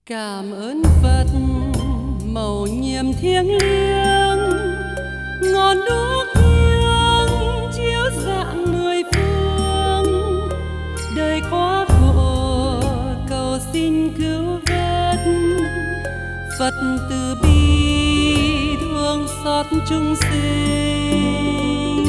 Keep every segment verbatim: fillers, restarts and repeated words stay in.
Cảm ơn Phật mầu nhiệm thiêng liêng, ngọn đuốc hương chiếu rạng mười phương. Đời quá khổ cầu xin cứu vớt, Phật từ bi thương xót chúng sinh.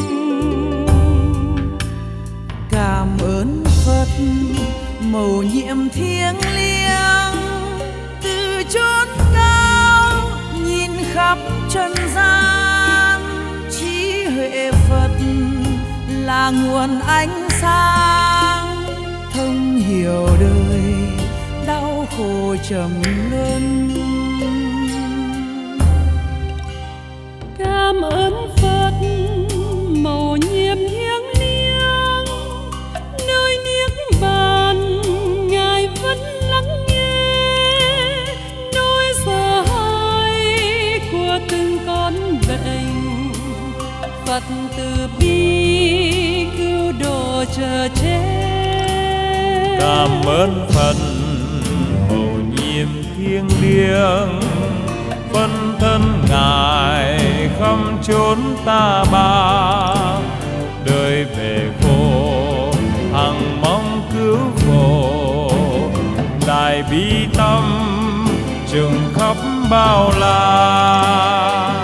Cảm ơn Phật mầu nhiệm thiêng liêng, từ chốn cao nhìn khắp trần gian. Trí huệ Phật là nguồn ánh sáng, thông hiểu đời đau khổ trầm luân. Cảm ơn Phật mầu nhiệm thiêng liêng, nơi niết bàn Ngài vẫn lắng nghe nỗi sợ hãi của từng con bệnh. Phật từ bi cứu độ chờ chết. Cảm ơn Phật mầu nhiệm thiêng liêng, phân thân Ngài khắp chốn ta bà. Đời về khổ hằng mong cứu khổ, đại bi tâm trừng khắp bao la.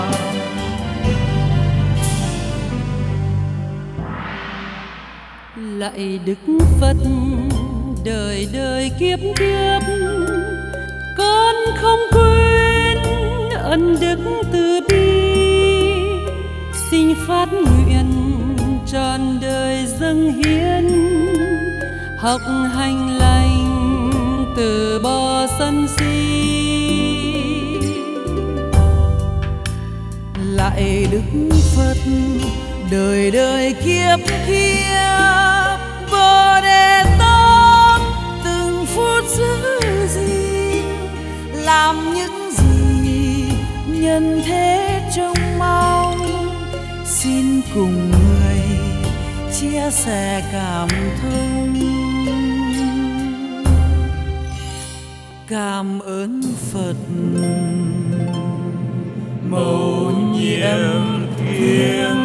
Lạy Đức Phật đời đời kiếp kiếp, con không quên ân đức từ bi. Xin phát nguyện trọn đời dâng hiến, học hành lành từ bỏ sân si. Lạy Đức Phật đời đời kiếp kiếp, Bồ Đề Tát từng phút giữ gìn, làm những gì nhân thế trông mong. Xin cùng người chia sẻ cảm thông. Cảm ơn Phật Mầu nhiệm thiêng